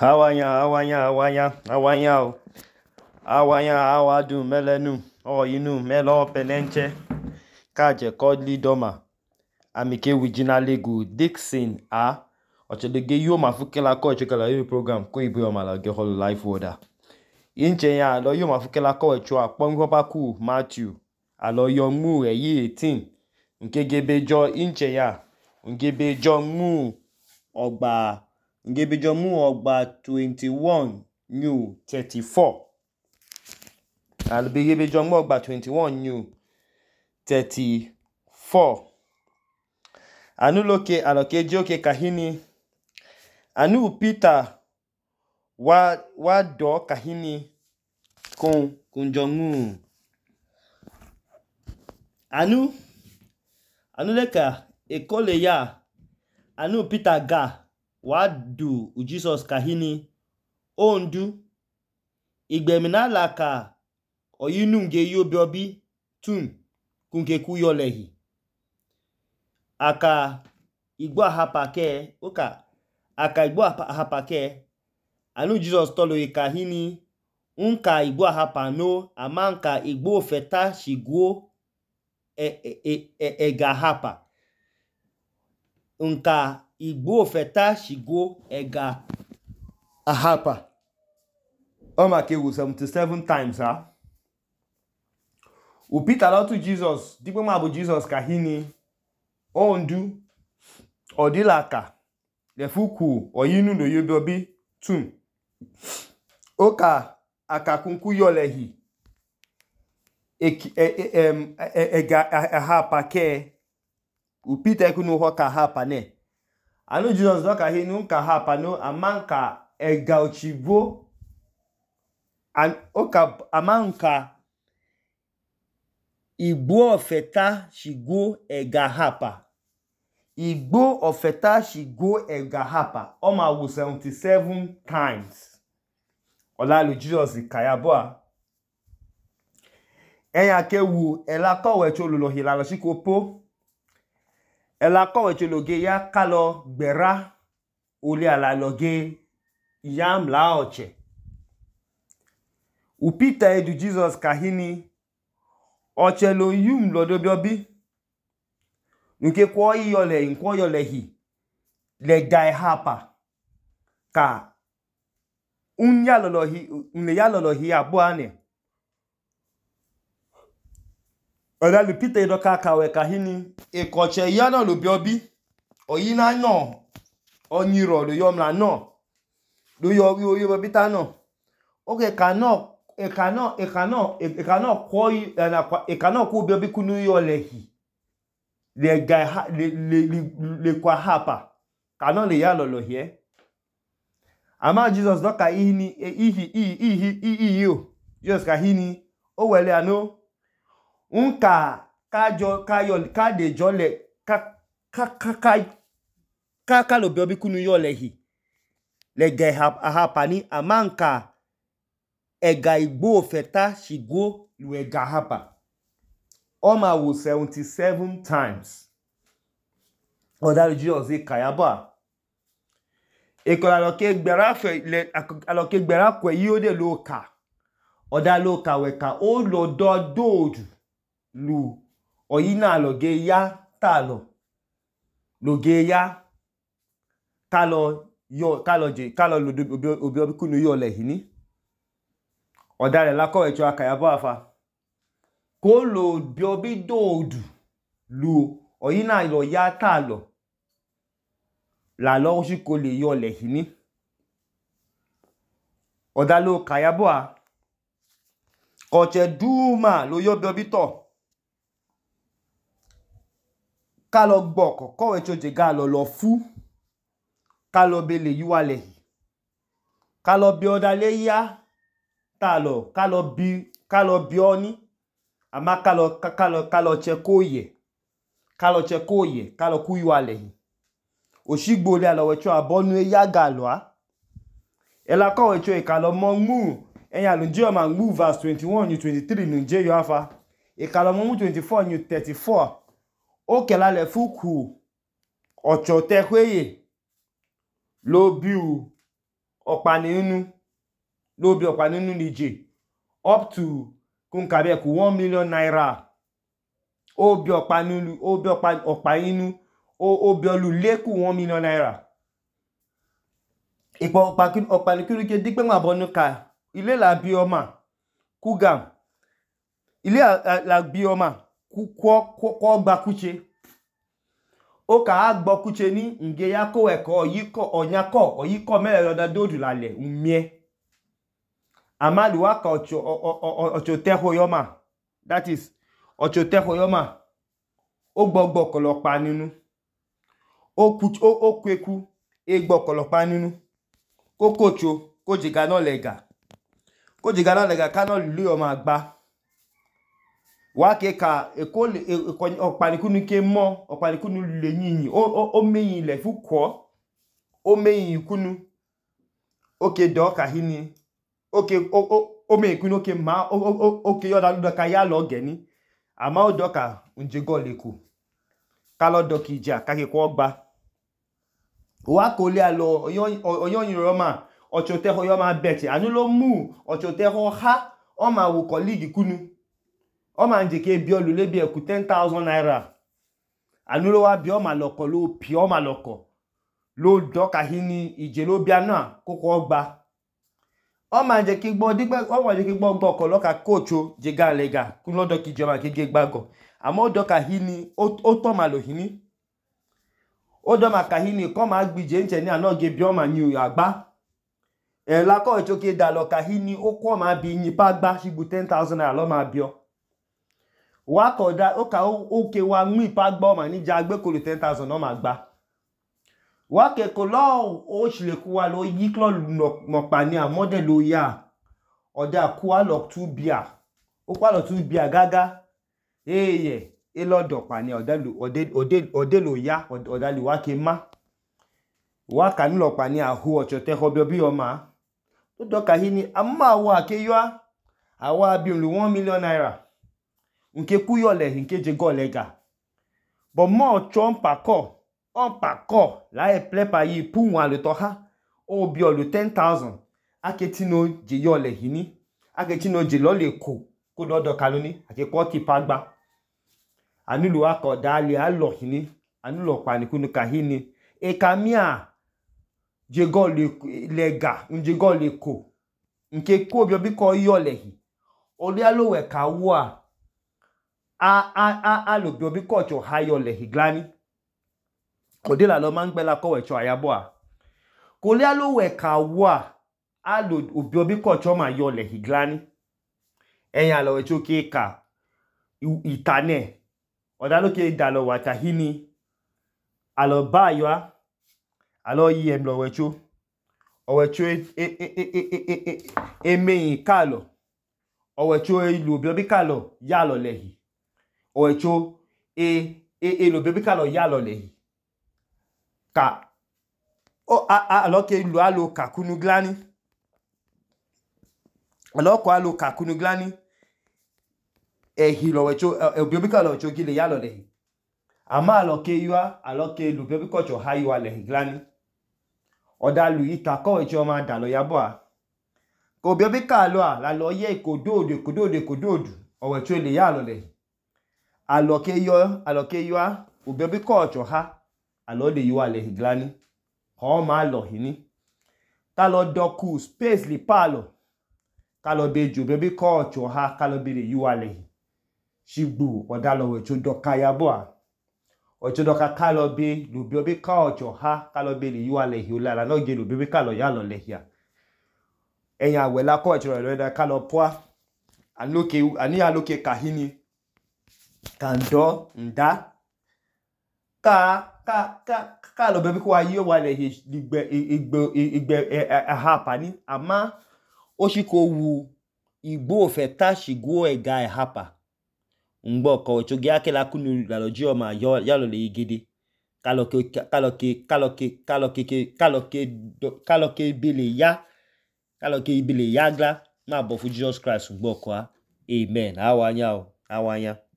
Awanya, awadu, melenu, inu, melo, penenche, kaje, kodli, doma, amike, wijina, legu, Dixon, ochedege, yo, mafukela, ko, chekala, yo, program, ko, ibu, yomala, ge, holo, life, order. Inche ya, alo, yo, mafukela, ko, chua, pongopa, ku, Matthew, alo, yo, mu, ye, 18, nke, gebejo, inche ya, ngebejo, mu, ogba, 21, new 34. Albegebejo mu ogba 21 new 34. Anu loke aloke joke kahini. Anu Peter wa do kahini kunjongu. Anu leka ekole ya. Anu Peter ga wa du Jesus kahini ondu igbemina laka oyinu nge yobiobi tun kunke kuyolehi aka igbo ahapake aka igbo ahapake anu Jesus tolo kahini nka igbo ahapano amanka igbo feta shiguo ega hapa nka igbo feta shiguo ega ahapa. Omake wu 77 times Upita lotu Jesus dikwe mabu Jesus kahini ondu odilaka lefuku oyinu no yobobi tun oka akakunku yolehi ega ahapa ke Upita ekunu hoka hapa ne anu Jesus doka hinu nka hapa no amanka ega ochivo oka amanka igbo ofeta shigo ega hapa. Igbo ofeta shigo ega hapa. Oma wu 77 times. Olalu Jesus kayaboa. Enya ke wu elako cholo lo hilalo shikopo. Elako cholo ya kalo gbera ole ala loge yam la oche. Upita edu Jesus kahini ochelo yum lodobiobi nke kwa yolehi le gai hapa ka unle yalolohi abuane odalu Peter edoka kawe kahini ekoche yana lobiobi oyina no onyiro lo yomla no lo yo bita no okay ekano ku biobi kunu yolehi le gai le kwa hapa kano le yalolohi ama Jesus doka ihi Jesus kahini o wele ano nka ka de jole ka lo biobi kunu yolehi le gai hapa ni amanka ega igbo feta shigo lu ega hapa. Oma wu 77 times. Odalu Jesus kayaba. Ekola aloke gbera kwe yode loka. Odalu ka weka o lo dodu lu oyina loge ya talo. Loge ya kalo lo kunu yo lehini. Odale lako echo akayabo afa. Ko lo biobi dodu lu oyina ilo ya talo. La lo shiko le yo lehini. Odalo kayabo a. Koche duma lo yo biobi to. Kalo gboko ko echo jega lo fu. Kalo bele yuwa lehi. Kalo biodale ya talo kalo bioni ama kalo chekoye kalo kuyualehi oshigbo le alo wecho abonu eyaga lo ela ko wecho ikalo mo mu enya lo nje o ma mu verse 21 new 23 nu nje yo afa ikalo mo mu 24 new 34 o kela le fuku ocho tehweye lo biu Okpaninu lo bi okpaninu nije up to kun kabe ku 1 million naira. O bi okpaninu o bi olu le ku 1 million naira. Ipo okpanikunu ke digbe ma bonu ka ile la bi oma kugam ile la bi oma ko gba kuche o ka agbo kuche ni nge ya ko eko oyiko mele loda dodu lale umie amali wa ka ocho teho yoma, that is ocho teho yoma o gbogbo kolopa ninu o kweku egbo kolopa ninu ko kocho ko jiga no lega kano lu yoma agba wa ke ka okpanikunu ke mo okpanikunu le yin o meyin le fuko o meyin kunu oke do ka hini oke o meyin kunu oke ma oke yoda lu ka ya lo geni ama o do ka nje go leku ka lo do ki ja ka ke ko gba wa ko le alo oyan roma ocho teho yoma beti anu lo mu ocho teho ha o ma wo colleague kunu o ma nje ke bi olu le bi eku 10,000 naira anu lo wa bi o ma loko lo pi o ma loko lo do ka hini ije lo bia na koko gba o ma nje ki gbo digbe o ma nje ki gbo ko lo ka kocho je ga lega kun lo do ki je ma ke ge gbago amo do ka hini o to ma lo hini o do ma ka hini ko ma gbije nche ni ana ge bi o ma ni o agba la ko echo ke da lo ka hini o ko ma bi yin pa gba sigbu 10,000 naira lo ma bi o wa ko da o ka o ke wa mu ipa gba o ma ni ja gbe ko lo 10,000 no ma gba wa ke ko lo o sile ku wa lo yi klo mo pa ni a model lo ya oda ku wa lo 2 bia o pa lo 2 bia gaga eye e lo do pa ni oda lo ya oda li wa ke ma wa ka ni lo pa ni a hu ocho te ho bi o ma o do ka hini amma wa ke yo awa bi 1 million naira nke ku yo le nke je go lega but mo chompa ko on pa ko la e plepa yi pu wan le to ha o bi o lo 10,000 aketino je yo le hini aketino je lo le ko do kaloni ake ko ti pa gba anulu ako dali a lo hini anulo pa ni kunu ka hini e kamia je go lega nje go le ko nke ko bi ko yo le hi oli alowe ka wa a lo bi ko cho hayo le hi glani ode la lo ma ngbe la ko we cho ayabo a ko le alowe ka wa a lo obi ko cho ma yo le hi glani eyan alo we cho ke ka itane oda lo ke da lo wa ta hini alo ba yo alo yi em lo we cho o we cho meyin ka lo o we cho ilu obi ka lo ya lo le hi o we cho lo obi ka lo ya lo le hi ka o alo ke ilu alo ka kunu glani alo ko alo ka kunu glani hi lo we cho obi ka lo cho ki le ya lo le hi ama alo ke ilu obi ko cho ha yo le hi glani oda lu ita ko we cho ma da lo ya bo a ko obi ka lo a la lo ye kododu o we cho le ya lo le hi alo ke yo obi ko cho ha alo le yo le hi glani ho ma lo hini ta lo doku space li palo ka lo be ju obi ko cho ha ka lo be le yo le hi shigbu oda lo we cho do ka ya bo a o cho do ka lo be lu obi ko cho ha ka lo be le yo le hi o la no ge lu obi ka lo ya lo le hi a eyan we la ko cho lo da ka lo po ani aloke ka hini kando nda ka lo be ko ayi wa le igbe hapa ni ama o shi ko wu igbo fe ta shigo ega hapa ngbo ko cho ge akela kunu la loji o ma ya lo le igede ka lo ke bele ya gla ma bo fu Jesus Christ ngbo ko amen awanya